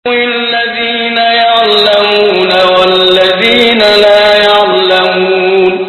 الذين يعلمون والذين لا يعلمون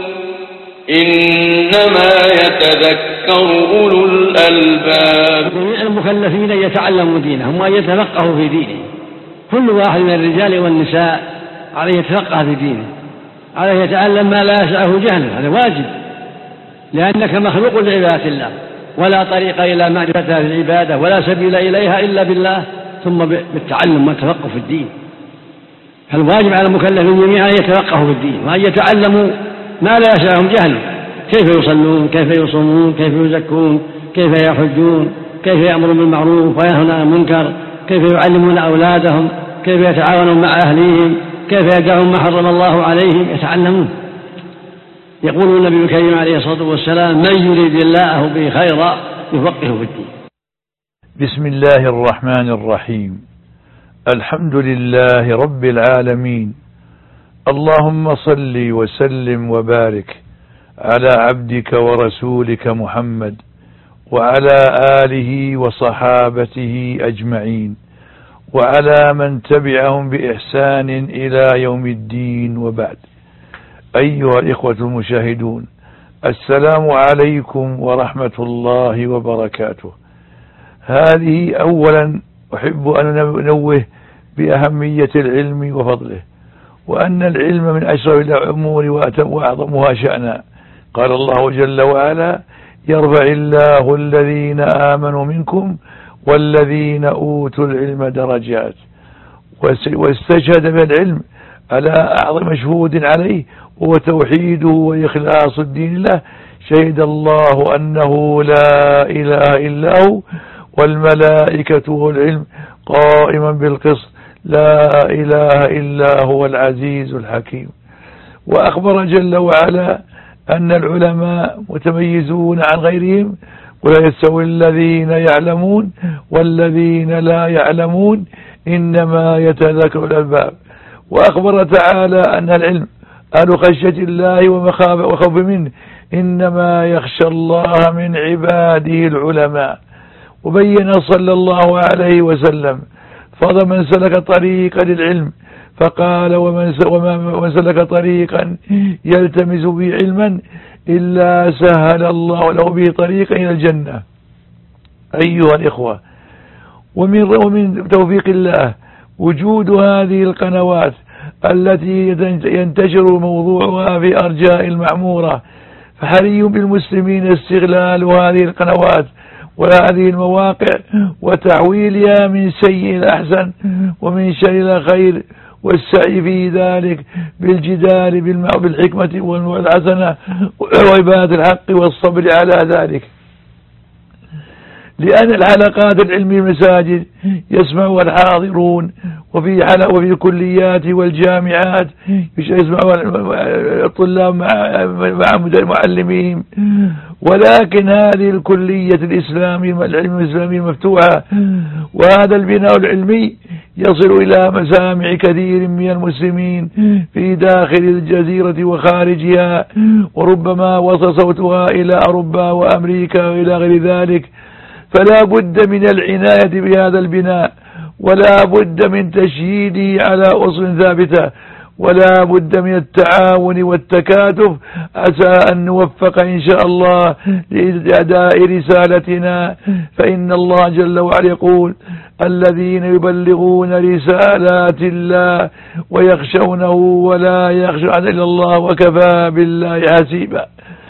إنما يتذكر أولو الألباب. المكلفين يتعلموا دينهم وأن يتفقهوا في دينهم. كل واحد من الرجال والنساء عليه يتفقه في دينه، عليه يتعلم ما لا يسعه جهله، هذا واجب، لأنك مخلوق لعبادة الله، ولا طريق إلى معرفتها في العبادة ولا سبيل إليها إلا بالله، ثم بالتعلم والتفقه في الدين. فالواجب على المكلفين جميعا أن يتفقهوا في الدين وأن يتعلموا ما لا يسعهم جهله، كيف يصلون، كيف يصومون، كيف يزكون، كيف يحجون، كيف يأمرون بالمعروف وينهون عن المنكر، كيف يعلمون أولادهم، كيف يتعاونون مع أهليهم، كيف يدعون ما حرم الله عليهم، يتعلمون. يقول النبي الكريم عليه الصلاة والسلام: من يريد الله به خيرا يفقهه في الدين. بسم الله الرحمن الرحيم. الحمد لله رب العالمين، اللهم صل وسلم وبارك على عبدك ورسولك محمد وعلى آله وصحابته أجمعين وعلى من تبعهم بإحسان إلى يوم الدين، وبعد. أيها الإخوة المشاهدون، السلام عليكم ورحمة الله وبركاته. هذه أولا أحب أن أنوه بأهمية العلم وفضله، وأن العلم من أشرف الأمور وأعظمها شأنا. قال الله جل وعلا: يرفع الله الذين آمنوا منكم والذين أوتوا العلم درجات. واستشهد بالعلم على أعظم مشهود عليه هو توحيده وإخلاص الدين له. شهد الله أنه لا إله إلا هو والملائكة والعلم قائما بالقسط، لا إله إلا هو العزيز الحكيم. وأخبر جل وعلا أن العلماء متميزون عن غيرهم، ولا يستوي الذين يعلمون والذين لا يعلمون إنما يتذكر الألباب. وأخبر تعالى أن العلم أهل خشية الله وخوف منه، إنما يخشى الله من عباده العلماء. وبين صلى الله عليه وسلم فضل من سلك طريقا للعلم، فقال: ومن سلك طريقا يلتمس به علما إلا سهل الله له به طريقا إلى الجنة. أيها الإخوة، ومن توفيق الله وجود هذه القنوات التي ينتشر موضوعها في أرجاء المعمورة، فحري بالمسلمين استغلال هذه القنوات وهذه المواقع وتحويلها من سيء إلى أحسن ومن شر إلى خير، والسعي في ذلك بالجدال بالحكمة والحسنة وعبادة الحق والصبر على ذلك. لأن الحلقات العلمية المساجد يسمعها الحاضرون، وفي الكليات والجامعات يسمع الطلاب مع معلمين. ولكن هذه الكلية الإسلامية العلم الإسلامي المفتوحة وهذا البناء العلمي يصل إلى مسامع كثير من المسلمين في داخل الجزيرة وخارجها، وربما وصل صوتها إلى أوروبا وأمريكا وإلى غير ذلك. فلا بد من العناية بهذا البناء، ولا بد من تشييده على أصل ثابتة، ولا بد من التعاون والتكاتف عسى أن نوفق إن شاء الله لأداء رسالتنا. فإن الله جل وعلا يقول: الذين يبلغون رسالات الله ويخشونه ولا يخشون إلا الله وكفى بالله حسيبا.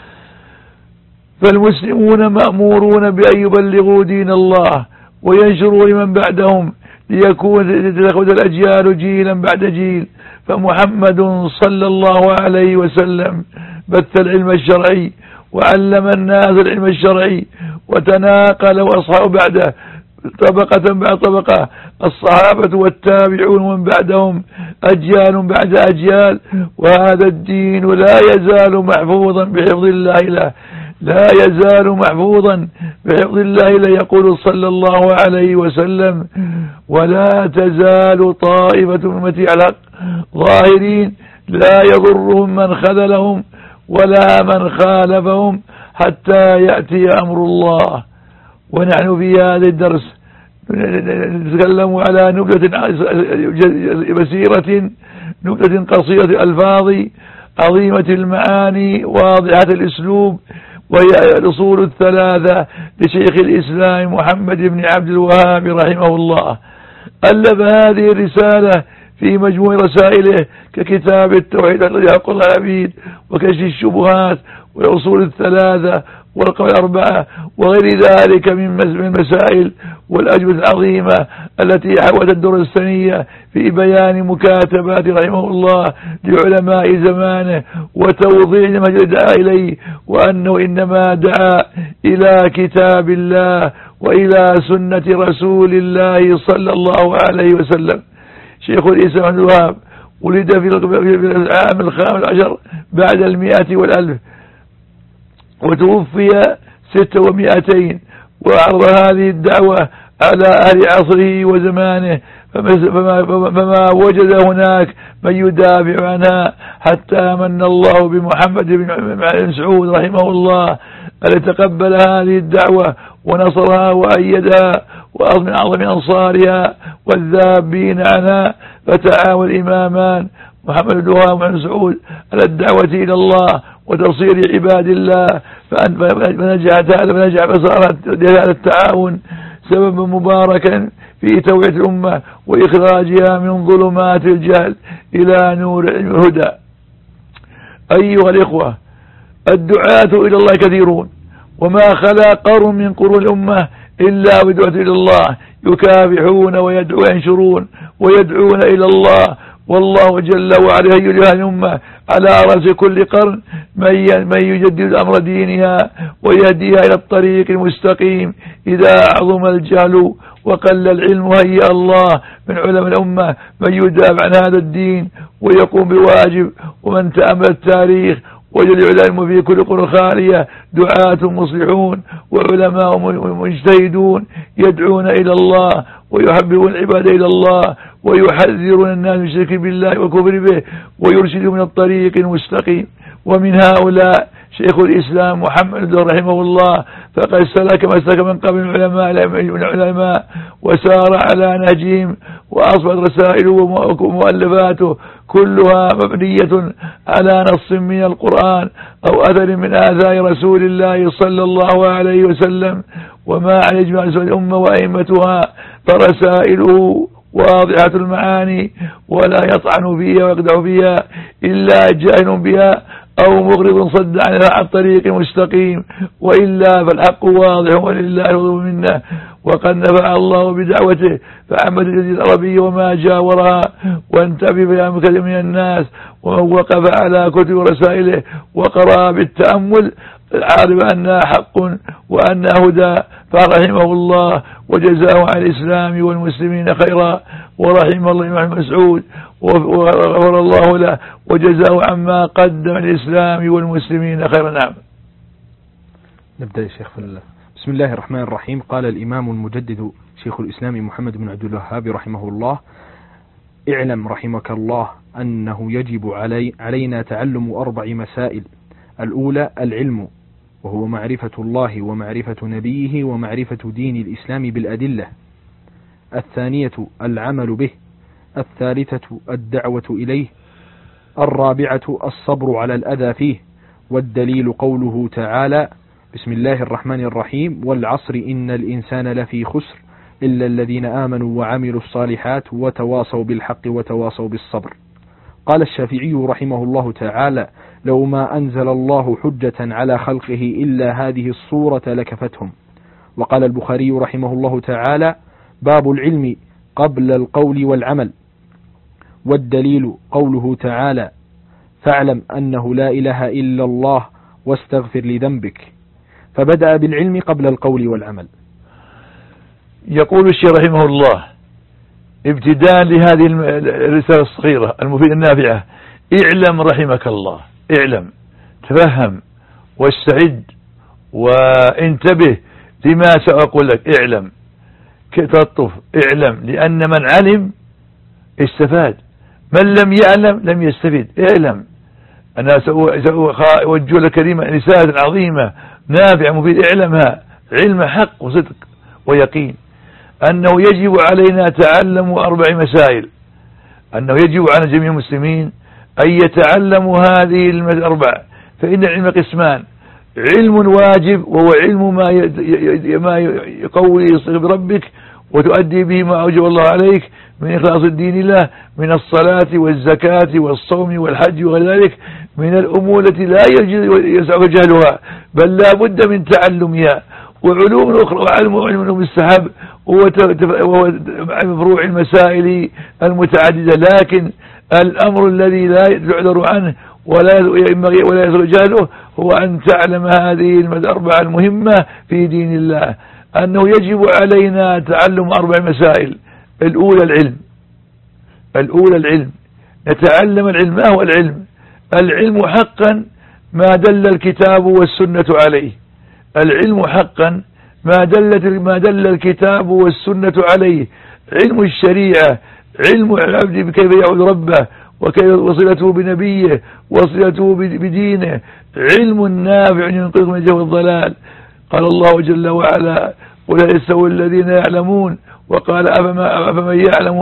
فالمسلمون مأمورون بأن يبلغوا دين الله وينشروا لمن بعدهم لتأخذ الأجيال جيلا بعد جيل. فمحمد صلى الله عليه وسلم بث العلم الشرعي وعلم الناس العلم الشرعي، وتناقل أصحابه بعده طبقة بعد طبقة، الصحابة والتابعون ومن بعدهم أجيال بعد أجيال. وهذا الدين لا يزال محفوظا بحفظ الله له، لا يزال محفوظا بحفظ الله له. يقول صلى الله عليه وسلم: ولا تزال طائفة من أمتي على الحق ظاهرين لا يضرهم من خذلهم ولا من خالفهم حتى يأتي أمر الله. ونحن في هذا الدرس نتكلم على نبذة قصيرة الألفاظ عظيمة المعاني واضحة الأسلوب، وهي الأصول الثلاثة لشيخ الإسلام محمد بن عبد الوهاب رحمه الله. ألف هذه الرسالة في مجموع رسائله ككتاب التوحيد الذي حق الله العبيد، وكشف الشبهات، والأصول الثلاثة، والقول الأربعة، وغير ذلك من المسائل والأجوبة العظيمة التي حوت الدور الثانية في بيان مكاتبات رحمه الله لعلماء زمانه وتوضيح ما دعا إليه، وأنه إنما دعا إلى كتاب الله وإلى سنة رسول الله صلى الله عليه وسلم. شيخ الإسلام عبد الوهاب ولد في العام 15 بعد 100 والألف، وتوفي 600، وعرض هذه الدعوة على أهل عصره وزمانه، فما وجد هناك من يدافع عنها، حتى من الله بمحمد بن مسعود رحمه الله أن يتقبل هذه الدعوة ونصرها وأيدها، وأخذ من أعظم أنصارها والذابين عنها، فتعاون الإمامان محمد بن وهاب وابن مسعود على الدعوة إلى الله وتصير عباد الله، فنجح فصارت هذا التعاون سببا مباركا في توعية الأمة وإخراجها من ظلمات الجهل إلى نور الهدى. أيها الإخوة، الدعاة إلى الله كثيرون، وما خلا قرن من قرون الأمة إلا ودعوة إلى الله، يكافحون وينشرون ويدعون إلى الله، والله جل وعلا يجعل الأمة على رأس كل قرن من يجدد أمر دينها ويهديها إلى الطريق المستقيم. إذا عظم الجهل وقل العلم هيأ الله من علماء الأمة من يدافع عن هذا الدين ويقوم بالواجب. ومن تأمل التاريخ وجد العلماء في كل قرى خالية دعاة مصلحون وعلماء مجتهدون يدعون إلى الله ويحببون العباد إلى الله ويحذرون الناس من الشرك بالله والكفر به ويرشدهم من الطريق المستقيم. ومن هؤلاء شيخ الإسلام محمد رحمه الله، فقد سلك مسلك من قبل العلماء وسار على نهجهم، وأصبحت رسائله ومؤلفاته كلها مبنية على نص من القرآن أو أثر من آثار رسول الله صلى الله عليه وسلم، وما على إجماع الأمة وأئمتها، فرسائله واضحة المعاني ولا يطعن فيها ويقدح فيها إلا جاهل بها أو مغرض صد عن الطريق المستقيم، وإلا فالحق واضح ولله الفضل منه. وقد نفع الله بدعوته فعمد الجزيرة العربية وما جاورها، وانتبه بها كثير من الناس، ومن وقف على كتب رسائله وقرأ بالتأمل عارف أنها حق وأنها هدى، فرحمه الله وجزاه عن الإسلام والمسلمين خيرا، ورحمه الله محمد مسعود وغفر الله له وجزاه عما قدم الإسلام والمسلمين خيرا. نعم. نبدأ يا شيخ الله. بسم الله الرحمن الرحيم. قال الإمام المجدد شيخ الإسلام محمد بن عبد الوهاب رحمه الله: اعلم رحمك الله أنه يجب علينا تعلم 4 مسائل. الأولى العلم، وهو معرفة الله ومعرفة نبيه ومعرفة دين الإسلام بالأدلة. الثانية العمل به. الثالثة الدعوة إليه. الرابعة الصبر على الأذى فيه. والدليل قوله تعالى: بسم الله الرحمن الرحيم: والعصر إن الإنسان لفي خسر إلا الذين آمنوا وعملوا الصالحات وتواصوا بالحق وتواصوا بالصبر. قال الشافعي رحمه الله تعالى: لو ما أنزل الله حجة على خلقه إلا هذه الصورة لكفتهم. وقال البخاري رحمه الله تعالى: باب العلم قبل القول والعمل. والدليل قوله تعالى: فاعلم أنه لا إله إلا الله واستغفر لذنبك. فبدأ بالعلم قبل القول والعمل. يقول الشيخ رحمه الله ابتداء لهذه الرسالة الصغيرة المفيدة النافعة: اعلم رحمك الله، اعلم، تفهم واستعد وانتبه لما سأقول لك. اعلم، تلطف، اعلم، لأن من علم استفاد، من لم يعلم لم يستفيد. اعلم. أنا سأوجه لك كلمة رسالة عظيمة نافعة مفيدة، اعلمها، علم حق وصدق ويقين. أنه يجب علينا تعلم 4 مسائل، أنه يجب على جميع المسلمين أن يتعلموا هذه ال4. فإن العلم قسمان: علم واجب وهو علم ما يقوي بربك وتؤدي به ما أوجب الله عليك من إخلاص الدين الله، من الصلاة والزكاة والصوم والحج وغير ذلك من الأمور التي لا يسعك جهلها بل لا بد من تعلمها. وعلوم أخرى وعلم المستحب وهو فروع المسائل المتعددة، لكن الأمر الذي لا يعذر عنه ولا يسعك جهله هو أن تعلم هذه ال4 المهمة في دين الله، أنه يجب علينا تعلم 4 مسائل. الأولى العلم، نتعلم العلم. ما هو العلم؟ العلم حقا ما دل الكتاب والسنة عليه. العلم حقا ما دل الكتاب والسنة عليه. علم الشريعة، علم العبد بكيف يعبد ربه وصلته بنبيه وصلته بدينه، علم نافع ينقذ من الجهل والضلال. قال الله جل وعلا: ولا يستوي الذين يعلمون، وقال أفمن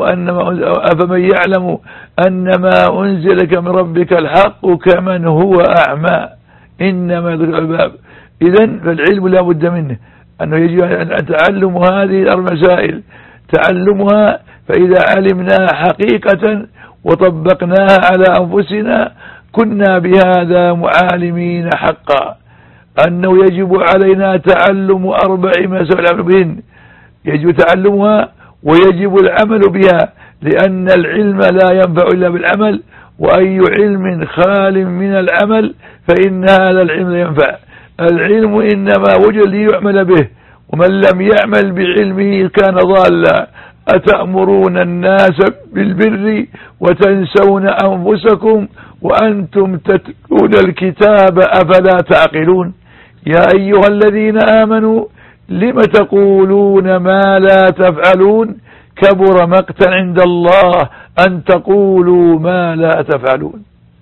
يعلم أنما أنزلك من ربك الحق كمن هو أعمى إنما يدرك الألباب. إذن فالعلم لا بد منه، أنه يجب أن تعلم هذه ال4 مسائل، تعلمها. فإذا علمناها حقيقة وطبقناها على أنفسنا كنا بهذا معالمين حقا. أنه يجب علينا تعلم 4 مسائل بهن، يجب تعلمها ويجب العمل بها، لأن العلم لا ينفع إلا بالعمل، وأي علم خال من العمل فإن هذا العلم لا ينفع. العلم إنما وجد ليعمل به، ومن لم يعمل بعلمه كان ضالا. أتأمرون الناس بالبر وتنسون أنفسكم وأنتم تتلون الكتاب أفلا تعقلون. يا أيها الذين آمنوا لم تقولون ما لا تفعلون كبر مقتا عند الله أن تقولوا ما لا تفعلون.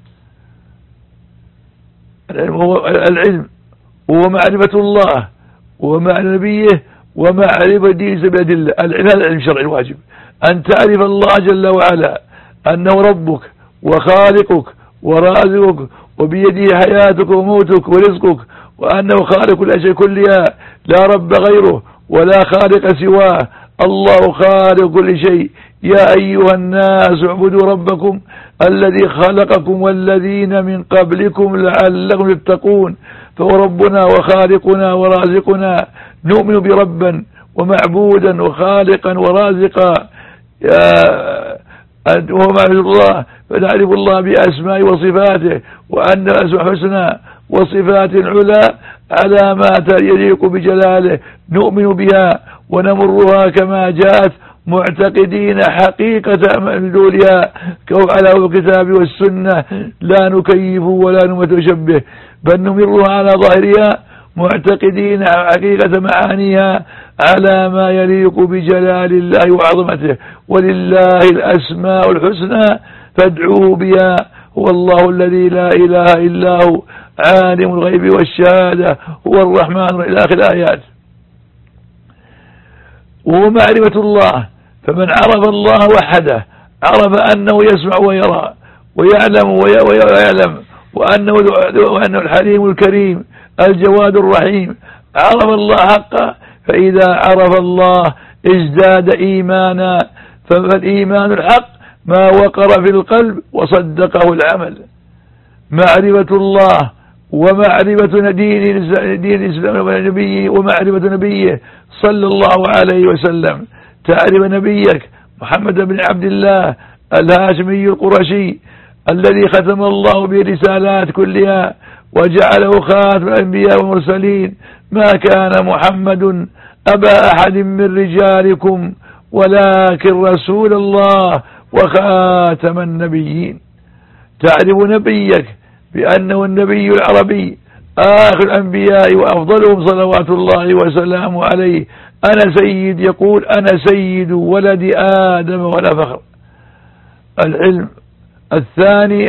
العلم هو معرفة الله ومعرفة نبيه ومعرفة دين سبيل الأدلة. هذا العلم الشرعي الواجب، أن تعرف الله جل وعلا أنه ربك وخالقك ورازقك وبيده حياتك وموتك ورزقك، وأنه خالق الأشياء كلها لا رب غيره ولا خالق سواه، الله خالق كل شيء. يا أيها الناس اعبدوا ربكم الذي خلقكم والذين من قبلكم لعلكم تتقون. فهو ربنا وخالقنا ورازقنا، نؤمن بربا ومعبودا وخالقا ورازقا وهو معرفة الله، فنعرف الله بأسماء وصفاته، وأن الأسماء حسنى وصفات علا على ما يليق بجلاله نؤمن بها ونمرها كما جاءت معتقدين حقيقة مدلولها على الكتاب والسنة، لا نكيف ولا نشبه، بل نمرها على ظاهرها معتقدين حقيقة معانيها على ما يليق بجلال الله وعظمته. ولله الأسماء الحسنى فادعوه بها، هو الله الذي لا إله إلا هو عالم الغيب والشهادة هو الرحمن إلى آخر الآيات. وهو معرفة الله، فمن عرف الله وحده عرف أنه يسمع ويرى ويعلم وأنه الحليم الكريم الجواد الرحيم. عرف الله حقا، فإذا عرف الله ازداد إيمانا، فالإيمان الحق ما وقر في القلب وصدقه العمل. معرفة الله ومعرفة دين الإسلام ونبيه ومعرفة نبيه صلى الله عليه وسلم. تعرف نبيك محمد بن عبد الله الهاشمي القرشي الذي ختم الله برسالات كلها وجعله خاتم الأنبياء والمرسلين. ما كان محمد أبا أحد من رجالكم ولكن رسول الله وخاتم النبيين. تعرف نبيك بأنه النبي العربي آخر الأنبياء وأفضلهم صلوات الله وسلامه عليه. أنا سيد، يقول أنا سيد ولد آدم ولا فخر. العلم الثاني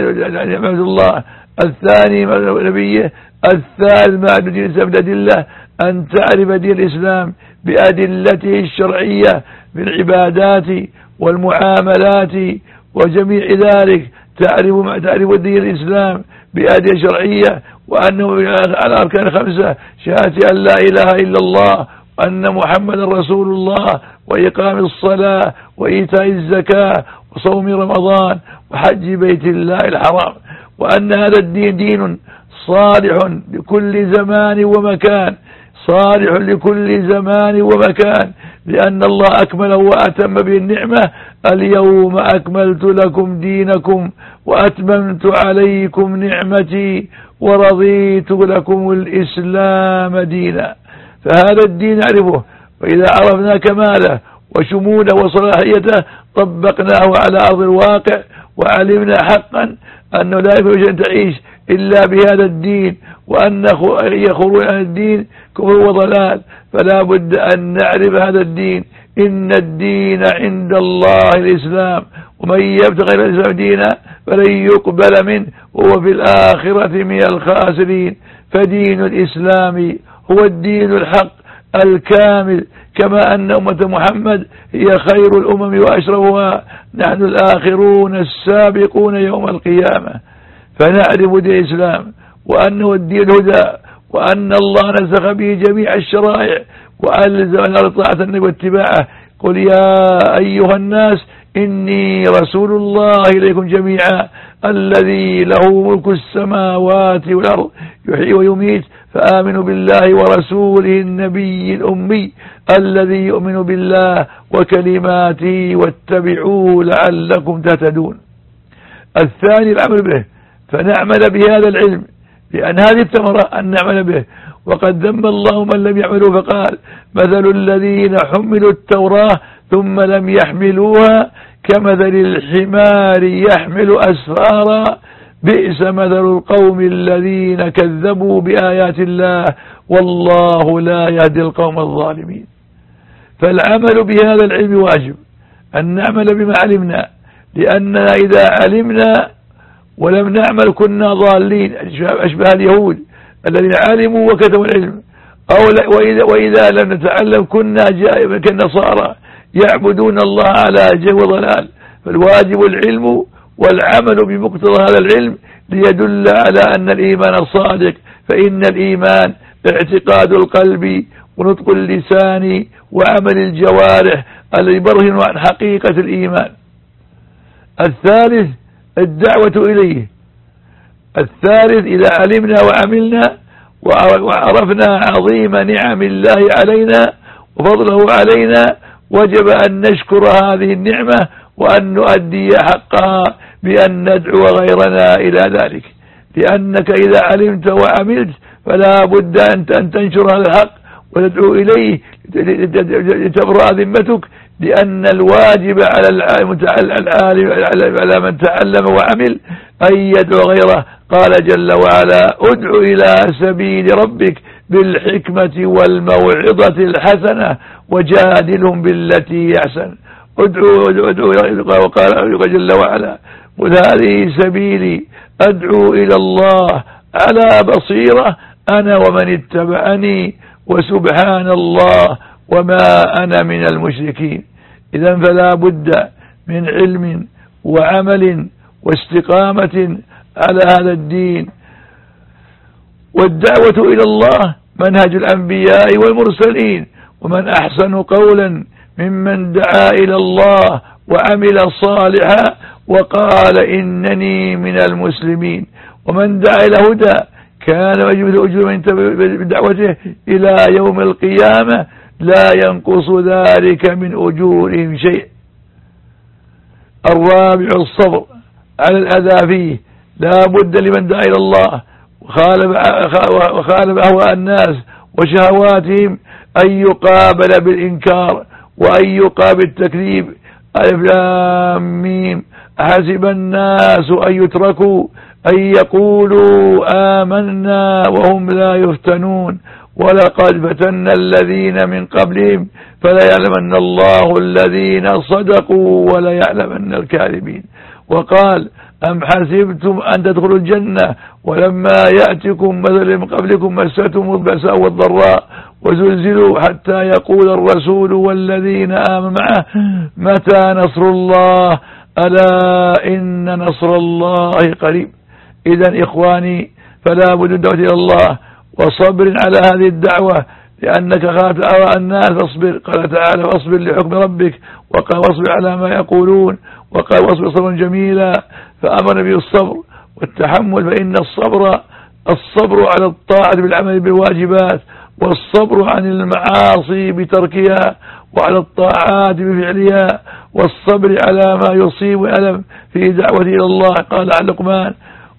العلم الله الثاني نبيه، الثالث معرفة دين الإسلام بالأدلة، أن تعرف دين الإسلام بأدلته الشرعية في العبادات والمعاملات وجميع ذلك، تعرف دين الإسلام بأدلة شرعية، وأنه على أركان 5 شهادة أن لا إله إلا الله وأن محمد رسول الله، وإقام الصلاة وإيتاء الزكاة وصوم رمضان وحج بيت الله الحرام، وأن هذا الدين دين صالح لكل زمان ومكان، صالح لكل زمان ومكان، لأن الله أكمله وأتم به النعمة: اليوم أكملت لكم دينكم وأتممت عليكم نعمتي ورضيت لكم الإسلام دينا. فهذا الدين نعرفه، وإذا عرفنا كماله وشموله وصلاحيته طبقناه على أرض الواقع، وعلمنا حقا أنه لا يمكن أن تعيش إلا بهذا الدين، وأن يخرج عن الدين كفر وضلال. فلا بد أن نعرف هذا الدين: إن الدين عند الله الإسلام، ومن يبتغي غير الإسلام دينا فلن يقبل منه وهو في الآخرة من الخاسرين. فدين الإسلام هو الدين الحق الكامل، كما أن أمة محمد هي خير الأمم وأشرفها، نحن الآخرون السابقون يوم القيامة. فنعرف دين الإسلام وأنه الدين الهدى، وأن الله نسخ به جميع الشرائع وألزم على طاعة النبي واتباعه. قل يا أيها الناس إني رسول الله إليكم جميعا الذي له ملك السماوات والأرض يحيي ويميت، فآمنوا بالله ورسوله النبي الأمي الذي يؤمن بالله وكلماته واتبعوه لعلكم تهتدون. الثاني العمل به، فنعمل بهذا العلم، لأن هذه الثمرة أن نعمل به. وقد ذم الله من لم يعملوا فقال: مثل الذين حملوا التوراة ثم لم يحملوها كمثل الحمار يحمل أسفارا بئس مثل القوم الذين كذبوا بآيات الله والله لا يهدي القوم الظالمين. فالعمل بهذا العلم واجب، أن نعمل بما علمنا، لأننا إذا علمنا ولم نعمل كنا ضالين، أشبه اليهود الذين علموا وكتموا العلم، وإذا لم نتعلم كنا كالنصارى يعبدون الله على جهل وضلال. فالواجب العلم والعمل بمقتضى هذا العلم ليدل على أن الإيمان صادق، فإن الإيمان اعتقاد القلب ونطق اللسان وعمل الجوارح الذي يبرهن عن حقيقة الإيمان. الثالث الدعوة إليه. الثالث إذا علمنا وعملنا وعرفنا عظيم نعم الله علينا وفضله علينا، وجب أن نشكر هذه النعمة وأن نؤدي حقها بأن ندعو غيرنا إلى ذلك. لأنك إذا علمت وعملت فلا بد أن تنشر هذا الحق وتدعو إليه لتبرأ ذمتك، لأن الواجب على من تعلم وعمل أن يدعو غيره. قال جل وعلا: ادع إلى سبيل ربك بالحكمة والموعظة الحسنة وجادلهم بالتي أحسن. وقال جل وعلا: قل هذه سبيلي أدعو إلى الله على بصيرة أنا ومن اتبعني وسبحان الله وما أنا من المشركين. إذن فلا بد من علم وعمل واستقامة على هذا الدين. والدعوة إلى الله منهج الأنبياء والمرسلين، ومن أحسن قولا ممن دعا إلى الله وعمل صالحا وقال إنني من المسلمين. ومن دعا إلى هدى كان يجب أجر من بدعوته إلى يوم القيامة لا ينقص ذلك من أجورهم شيء. الرابع الصبر على الأذى فيه. لا بد لمن دعا إلى الله وخالف أهواء الناس وشهواتهم أن يقابل بالإنكار وأن يقابل بالتكذيب. ألف لام ميم. أحسب الناس أن يتركوا أن يقولوا آمنا وهم لا يفتنون ولقد فتنا الذين من قبلهم فليعلمن الله الذين صدقوا وليعلمن الكاذبين. وقال: أم حسبتم أن تدخلوا الجنة ولما يأتكم مثل من قبلكم مستهم البأساء والضراء وزلزلوا حتى يقول الرسول والذين آمنوا معه متى نصر الله ألا إن نصر الله قريب. إذن إخواني فلا بد الدعوة إلى الله وصبر على هذه الدعوة لأنك خاف أرى الناس فاصبر. قال تعالى واصبر لحكم ربك، وقال واصبر على ما يقولون، وقال واصبر صبرا جميلا. فأمر بالصبر والتحمل، فإن الصبر على الطاعة بالعمل بالواجبات، والصبر عن المعاصي بتركها، وعلى الطاعات بفعلها، والصبر على ما يصيب ألم في دعوة إلى الله. قال عن لقمان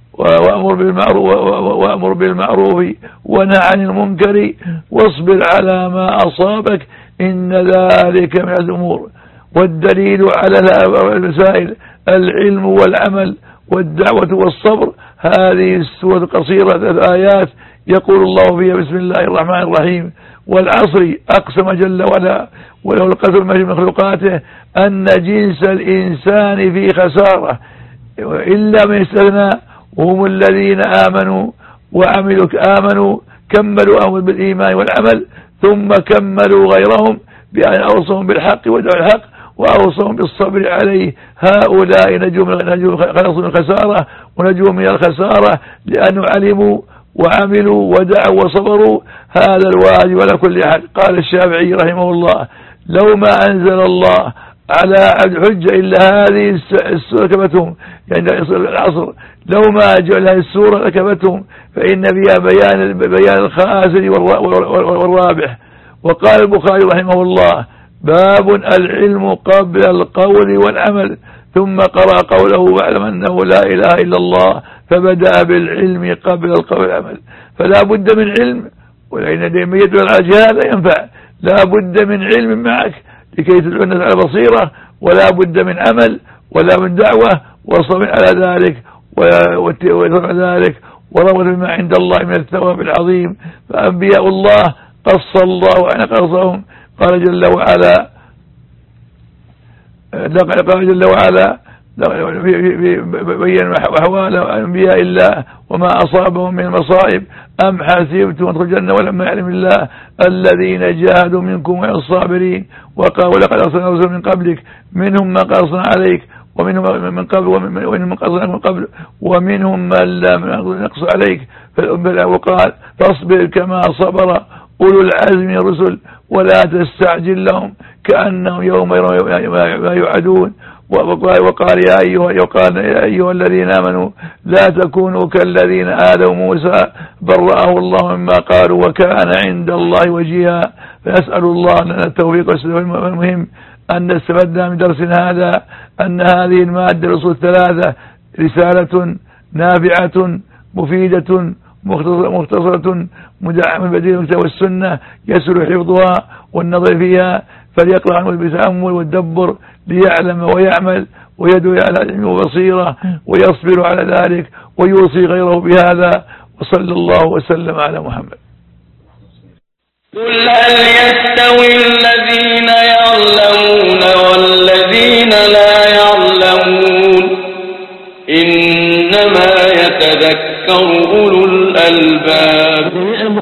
وأمر بالمعروف ونهى عن المنكر واصبر على ما أصابك إن ذلك من الأمور. والدليل على المسائل العلم والعمل والدعوة والصبر. هذه السورة القصيرة 3 آيات يقول الله فيها بسم الله الرحمن الرحيم والعصر أقسم جل وعلا وله القدر من مخلوقاته أن جنس الإنسان في خسارة إلا من استثنى وهم الذين آمنوا كملوا أمر بالإيمان والعمل ثم كملوا غيرهم بأن أوصهم بالحق ودعوا الحق وأوصهم بالصبر عليه. هؤلاء نجوا خلصوا من الخسارة ونجوا من الخسارة لأنه علموا وعملوا ودعوا وصبروا. هذا الواجب على كل أحد. قال الشافعي رحمه الله لو ما أنزل الله على حجة إلا هذه السورة كفتهم، يعني العصر لو ما جعل هذه السورة كفتهم، فإن فيها بيان الخاسر والرابح. وقال البخاري رحمه الله باب العلم قبل القول والعمل، ثم قرأ قوله واعلم أنه لا إله إلا الله، فبدأ بالعلم قبل القول والعمل. فلا بد من علم، ولأن دائما يدل على جهة لا ينفع. لا بد من علم معك لكي تدعو الناس على بصيرة، ولا بد من عمل ولا من دعوة وصبر على ذلك ويتبع ذلك ورغبة بما عند الله من الثواب العظيم. فأنبياء الله قص الله عن قصصهم. قال جل وعلا بين أحوال أنبياء الله وما أصابهم من المصائب أم حسبتم أن تدخلوا الجنة ولما يعلم الله الذين جاهدوا منكم والصابرين. وقال ولقد أرسلنا رسلا من قبلك منهم من قصصنا عليك ومنهم من قبل ومنهم من لم نقص عليك. وقال فاصبر كما صبر أولو العزم من الرسل ولا تستعجل لهم كأنهم يوم ما يوعدون. وقال يا أيها الذين آمنوا لا تكونوا كالذين آذوا موسى برأه الله مما قالوا وكان عند الله وجيها. فنسأل الله لنا التوفيق والسداد. المهم أن نستفدنا من درسنا هذا أن هذه المادة الأصول 3 رسالة نافعة مفيدة مختصرة مدعمة بديل الكتاب والسنة يسر حفظها والنظر فيها، فليقرأ عنه بالتأمل والتدبر ليعلم ويعمل ويدعو على علم وبصيرة ويصبر على ذلك ويوصي غيره بهذا. وصلى الله وسلم على محمد. قل هل يستوي الذين يعلمون والذين لا يعلمون إنما يتذكر أولو الألباب.